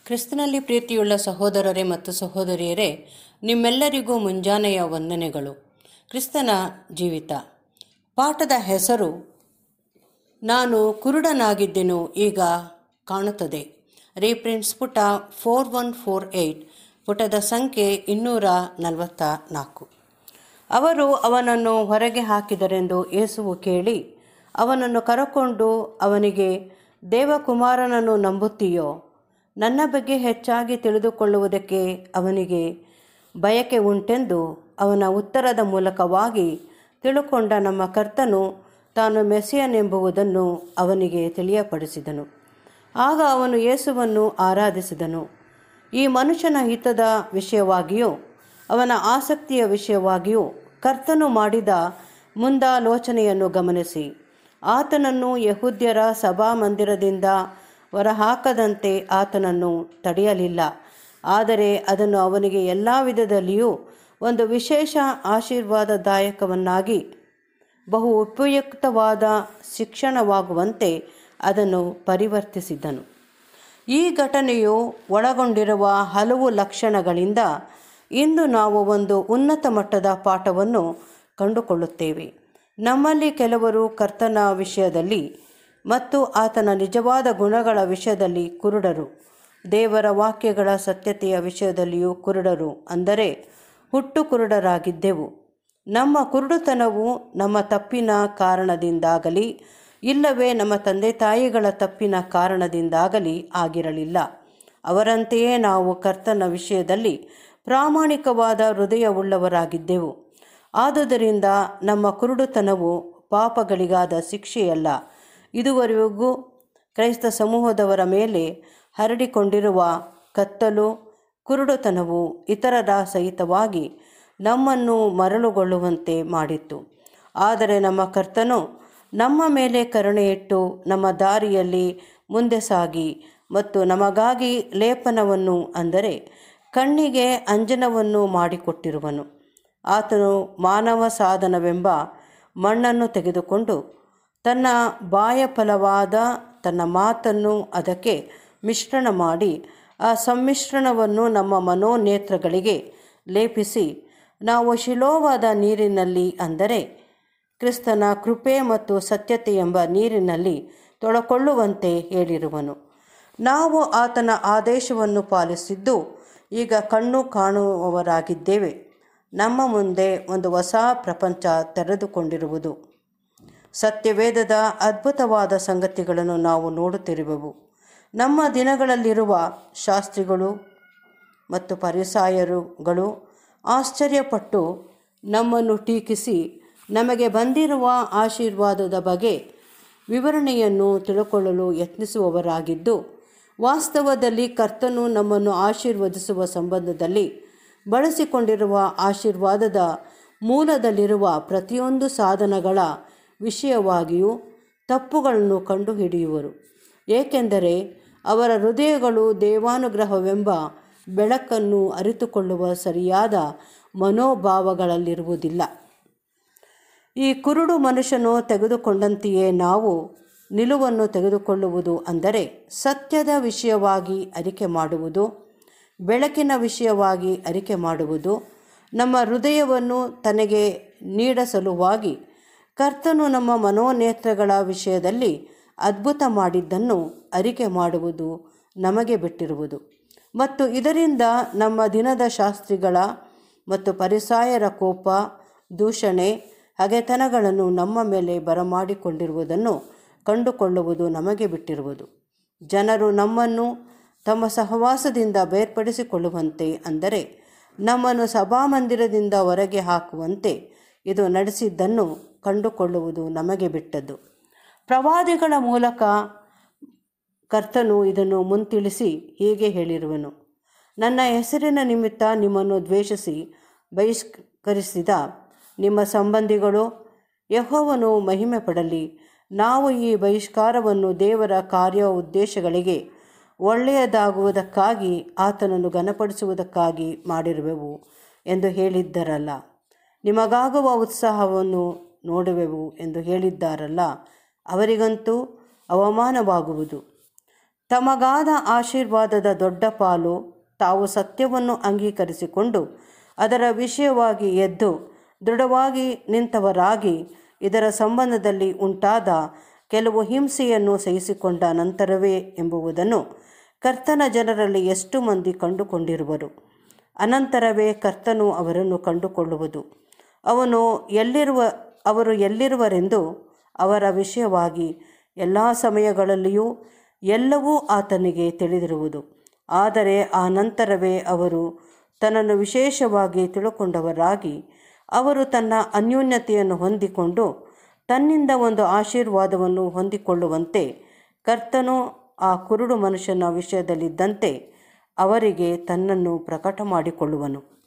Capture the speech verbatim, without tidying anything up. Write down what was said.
ಕ್ರಿಸ್ತನಲ್ಲಿ ಪ್ರೀತಿಯುಳ್ಳ ಸಹೋದರರೇ ಮತ್ತು ಸಹೋದರಿಯರೇ, ನಿಮ್ಮೆಲ್ಲರಿಗೂ ಮುಂಜಾನೆಯ ವಂದನೆಗಳು. ಕ್ರಿಸ್ತನ ಜೀವಿತ ಪಾಠದ ಹೆಸರು ನಾನು ಕುರುಡನಾಗಿದ್ದೆನು, ಈಗ ಕಾಣುತ್ತದೆ. ರೀಪ್ರಿಂಟ್ಸ್ ಪುಟ ಫೋರ್ ಒನ್ ಫೋರ್ ಏಯ್ಟ್, ಪುಟದ ಸಂಖ್ಯೆ ಇನ್ನೂರ ನಲವತ್ತ ನಾಲ್ಕು. ಅವರು ಅವನನ್ನು ಹೊರಗೆ ಹಾಕಿದರೆಂದು ಯೇಸುವು ಕೇಳಿ ಅವನನ್ನು ಕರಕೊಂಡು ಅವನಿಗೆ, ದೇವಕುಮಾರನನ್ನು ನಂಬುತ್ತೀಯೋ? ನನ್ನ ಬಗ್ಗೆ ಹೆಚ್ಚಾಗಿ ತಿಳಿದುಕೊಳ್ಳುವುದಕ್ಕೆ ಅವನಿಗೆ ಬಯಕೆ ಉಂಟೆಂದು ಅವನ ಉತ್ತರದ ಮೂಲಕವಾಗಿ ತಿಳುಕೊಂಡ ನಮ್ಮ ಕರ್ತನು ತಾನು ಮೆಸ್ಸಿಯನೆಂಬುದನ್ನು ಅವನಿಗೆ ತಿಳಿಯಪಡಿಸಿದನು. ಆಗ ಅವನು ಯೇಸುವನ್ನು ಆರಾಧಿಸಿದನು. ಈ ಮನುಷ್ಯನ ಹಿತದ ವಿಷಯವಾಗಿಯೂ ಅವನ ಆಸಕ್ತಿಯ ವಿಷಯವಾಗಿಯೂ ಕರ್ತನು ಮಾಡಿದ ಮುಂದಾಲೋಚನೆಯನ್ನು ಗಮನಿಸಿ ಆತನನ್ನು ಯೆಹೂದ್ಯರ ಸಭಾಮಂದಿರದಿಂದ ಹೊರಹಾಕದಂತೆ ಆತನನ್ನು ತಡೆಯಲಿಲ್ಲ. ಆದರೆ ಅದನ್ನು ಅವನಿಗೆ ಎಲ್ಲ ವಿಧದಲ್ಲಿಯೂ ಒಂದು ವಿಶೇಷ ಆಶೀರ್ವಾದದಾಯಕವನ್ನಾಗಿ ಬಹು ಉಪಯುಕ್ತವಾದ ಶಿಕ್ಷಣವಾಗುವಂತೆ ಅದನ್ನು ಪರಿವರ್ತಿಸಿದನು. ಈ ಘಟನೆಯು ಒಳಗೊಂಡಿರುವ ಹಲವು ಲಕ್ಷಣಗಳಿಂದ ಇಂದು ನಾವು ಒಂದು ಉನ್ನತ ಮಟ್ಟದ ಪಾಠವನ್ನು ಕಂಡುಕೊಳ್ಳುತ್ತೇವೆ. ನಮ್ಮಲ್ಲಿ ಕೆಲವರು ಕರ್ತನ ವಿಷಯದಲ್ಲಿ ಮತ್ತು ಆತನ ನಿಜವಾದ ಗುಣಗಳ ವಿಷಯದಲ್ಲಿ ಕುರುಡರು, ದೇವರ ವಾಕ್ಯಗಳ ಸತ್ಯತೆಯ ವಿಷಯದಲ್ಲಿಯೂ ಕುರುಡರು, ಅಂದರೆ ಹುಟ್ಟು ಕುರುಡರಾಗಿದ್ದೆವು. ನಮ್ಮ ಕುರುಡುತನವು ನಮ್ಮ ತಪ್ಪಿನ ಕಾರಣದಿಂದಾಗಲಿ ಇಲ್ಲವೇ ನಮ್ಮ ತಂದೆ ತಾಯಿಗಳ ತಪ್ಪಿನ ಕಾರಣದಿಂದಾಗಲಿ ಆಗಿರಲಿಲ್ಲ. ಅವರಂತೆಯೇ ನಾವು ಕರ್ತನ ವಿಷಯದಲ್ಲಿ ಪ್ರಾಮಾಣಿಕವಾದ ಹೃದಯವುಳ್ಳವರಾಗಿದ್ದೆವು. ಆದುದರಿಂದ ನಮ್ಮ ಕುರುಡುತನವು ಪಾಪಗಳಿಗಾದ ಶಿಕ್ಷೆಯಲ್ಲ, ಇದುವರೆಗೂ ಕ್ರೈಸ್ತ ಸಮೂಹದವರ ಮೇಲೆ ಹರಡಿಕೊಂಡಿರುವ ಕತ್ತಲು ಕುರುಡುತನವು ಇತರರ ಸಹಿತವಾಗಿ ನಮ್ಮನ್ನು ಮರಳುಗೊಳ್ಳುವಂತೆ ಮಾಡಿತ್ತು. ಆದರೆ ನಮ್ಮ ಕರ್ತನು ನಮ್ಮ ಮೇಲೆ ಕರುಣೆಯಿಟ್ಟು ನಮ್ಮ ದಾರಿಯಲ್ಲಿ ಮುಂದೆ ಸಾಗಿ ಮತ್ತು ನಮಗಾಗಿ ಲೇಪನವನ್ನು, ಅಂದರೆ ಕಣ್ಣಿಗೆ ಅಂಜನವನ್ನು ಮಾಡಿಕೊಟ್ಟಿರುವನು. ಆತನು ಮಾನವ ಸಾಧನವೆಂಬ ಮಣ್ಣನ್ನು ತೆಗೆದುಕೊಂಡು ತನ್ನ ಬಾಯಫಲವಾದ ತನ್ನ ಮಾತನ್ನು ಅದಕ್ಕೆ ಮಿಶ್ರಣ ಮಾಡಿ ಆ ಸಮ್ಮಿಶ್ರಣವನ್ನು ನಮ್ಮ ಮನೋನೇತ್ರಗಳಿಗೆ ಲೇಪಿಸಿ ನಾವು ಶಿಲೋವಾದ ನೀರಿನಲ್ಲಿ, ಅಂದರೆ ಕ್ರಿಸ್ತನ ಕೃಪೆ ಮತ್ತು ಸತ್ಯತೆ ಎಂಬ ನೀರಿನಲ್ಲಿ ತೊಳಕೊಳ್ಳುವಂತೆ ಹೇಳಿರುವನು. ನಾವು ಆತನ ಆದೇಶವನ್ನು ಪಾಲಿಸಿದ್ದು ಈಗ ಕಣ್ಣು ಕಾಣುವವರಾಗಿದ್ದೇವೆ. ನಮ್ಮ ಮುಂದೆ ಒಂದು ಹೊಸ ಪ್ರಪಂಚ ತೆರೆದುಕೊಂಡಿರುವುದು. ಸತ್ಯವೇದದ ಅದ್ಭುತವಾದ ಸಂಗತಿಗಳನ್ನು ನಾವು ನೋಡುತ್ತಿರುವೆವು. ನಮ್ಮ ದಿನಗಳಲ್ಲಿರುವ ಶಾಸ್ತ್ರಿಗಳು ಮತ್ತು ಫರಿಸಾಯರುಗಳು ಆಶ್ಚರ್ಯಪಟ್ಟು ನಮ್ಮನ್ನು ಟೀಕಿಸಿ ನಮಗೆ ಬಂದಿರುವ ಆಶೀರ್ವಾದದ ಬಗ್ಗೆ ವಿವರಣೆಯನ್ನು ತಿಳುಕೊಳ್ಳಲು ಯತ್ನಿಸುವವರಾಗಿದ್ದು, ವಾಸ್ತವದಲ್ಲಿ ಕರ್ತನು ನಮ್ಮನ್ನು ಆಶೀರ್ವದಿಸುವ ಸಂಬಂಧದಲ್ಲಿ ಬಳಸಿಕೊಂಡಿರುವ ಆಶೀರ್ವಾದದ ಮೂಲದಲ್ಲಿರುವ ಪ್ರತಿಯೊಂದು ಸಾಧನಗಳ ವಿಷಯವಾಗಿಯೂ ತಪ್ಪುಗಳನ್ನು ಕಂಡುಹಿಡಿಯುವರು. ಏಕೆಂದರೆ ಅವರ ಹೃದಯಗಳು ದೇವಾನುಗ್ರಹವೆಂಬ ಬೆಳಕನ್ನು ಅರಿತುಕೊಳ್ಳುವ ಸರಿಯಾದ ಮನೋಭಾವಗಳಲ್ಲಿರುವುದಿಲ್ಲ. ಈ ಕುರುಡು ಮನುಷ್ಯನು ತೆಗೆದುಕೊಂಡಂತೆಯೇ ನಾವು ನಿಲುವನ್ನು ತೆಗೆದುಕೊಳ್ಳುವುದು, ಅಂದರೆ ಸತ್ಯದ ವಿಷಯವಾಗಿ ಅರಿಕೆ ಮಾಡುವುದು, ಬೆಳಕಿನ ವಿಷಯವಾಗಿ ಅರಿಕೆ ಮಾಡುವುದು. ನಮ್ಮ ಹೃದಯವನ್ನು ತನಗೆ ನೀಡ ಸಲುವಾಗಿ ಕರ್ತನು ನಮ್ಮ ಮನೋನೇತ್ರಗಳ ವಿಷಯದಲ್ಲಿ ಅದ್ಭುತ ಮಾಡಿದ್ದನ್ನು ಅರಿಕೆ ಮಾಡುವುದು ನಮಗೆ ಬಿಟ್ಟಿರುವುದು. ಮತ್ತು ಇದರಿಂದ ನಮ್ಮ ದಿನದ ಶಾಸ್ತ್ರಿಗಳ ಮತ್ತು ಫರಿಸಾಯರ ಕೋಪ, ದೂಷಣೆ, ಹಗೆತನಗಳನ್ನು ನಮ್ಮ ಮೇಲೆ ಬರಮಾಡಿಕೊಂಡಿರುವುದನ್ನು ಕಂಡುಕೊಳ್ಳುವುದು ನಮಗೆ ಬಿಟ್ಟಿರುವುದು. ಜನರು ನಮ್ಮನ್ನು ತಮ್ಮ ಸಹವಾಸದಿಂದ ಬೇರ್ಪಡಿಸಿಕೊಳ್ಳುವಂತೆ, ಅಂದರೆ ನಮ್ಮನ್ನು ಸಭಾಮಂದಿರದಿಂದ ಹೊರಗೆ ಹಾಕುವಂತೆ ಇದು ನಡೆಸಿದ್ದನ್ನು ಕಂಡುಕೊಳ್ಳುವುದು ನಮಗೆ ಬಿಟ್ಟದ್ದು. ಪ್ರವಾದಿಗಳ ಮೂಲಕ ಕರ್ತನು ಇದನ್ನು ಮುಂತಿಳಿಸಿ ಹೀಗೆ ಹೇಳಿರುವನು: ನನ್ನ ಹೆಸರಿನ ನಿಮಿತ್ತ ನಿಮ್ಮನ್ನು ದ್ವೇಷಿಸಿ ಬಹಿಷ್ಕರಿಸಿದ ನಿಮ್ಮ ಸಂಬಂಧಿಗಳು ಯೆಹೋವನು ಮಹಿಮೆ ಪಡಲಿ. ನಾವು ಈ ಬಹಿಷ್ಕಾರವನ್ನು ದೇವರ ಕಾರ್ಯ ಉದ್ದೇಶಗಳಿಗೆ ಒಳ್ಳೆಯದಾಗುವುದಕ್ಕಾಗಿ ಆತನನ್ನು ಘನಪಡಿಸುವುದಕ್ಕಾಗಿ ಮಾಡಿರುವೆವು ಎಂದು ಹೇಳಿದ್ದರಲ್ಲ. ನಿಮಗಾಗುವ ಉತ್ಸಾಹವನ್ನು ನೋಡುವೆವು ಎಂದು ಹೇಳಿದ್ದಾರಲ್ಲ, ಅವರಿಗಂತೂ ಅವಮಾನವಾಗುವುದು. ತಮಗಾದ ಆಶೀರ್ವಾದದ ದೊಡ್ಡ ಪಾಲು ತಾವು ಸತ್ಯವನ್ನು ಅಂಗೀಕರಿಸಿಕೊಂಡು ಅದರ ವಿಷಯವಾಗಿ ಎದ್ದು ದೃಢವಾಗಿ ನಿಂತವರಾಗಿ ಇದರ ಸಂಬಂಧದಲ್ಲಿ ಉಂಟಾದ ಕೆಲವು ಹಿಂಸೆಯನ್ನು ಸಹಿಸಿಕೊಂಡ ನಂತರವೇ ಎಂಬುದನ್ನು ಕರ್ತನ ಜನರಲ್ಲಿ ಎಷ್ಟು ಮಂದಿ ಕಂಡುಕೊಂಡಿರುವರು. ಅನಂತರವೇ ಕರ್ತನು ಅವರನ್ನು ಕಂಡುಕೊಳ್ಳುವುದು. ಅವನು ಎಲ್ಲಿರುವ ಅವರು ಎಲ್ಲಿರುವರೆಂದು ಅವರ ವಿಷಯವಾಗಿ ಎಲ್ಲ ಸಮಯಗಳಲ್ಲಿಯೂ ಎಲ್ಲವೂ ಆತನಿಗೆ ತಿಳಿದಿರುವುದು. ಆದರೆ ಆ ನಂತರವೇ ಅವರು ತನ್ನನ್ನು ವಿಶೇಷವಾಗಿ ತಿಳುಕೊಂಡವರಾಗಿ ಅವರು ತನ್ನ ಅನ್ಯೋನ್ಯತೆಯನ್ನು ಹೊಂದಿಕೊಂಡು ತನ್ನಿಂದ ಒಂದು ಆಶೀರ್ವಾದವನ್ನು ಹೊಂದಿಕೊಳ್ಳುವಂತೆ ಕರ್ತನು ಆ ಕುರುಡು ಮನುಷ್ಯನ ವಿಷಯದಲ್ಲಿದ್ದಂತೆ ಅವರಿಗೆ ತನ್ನನ್ನು ಪ್ರಕಟ ಮಾಡಿಕೊಳ್ಳುವನು.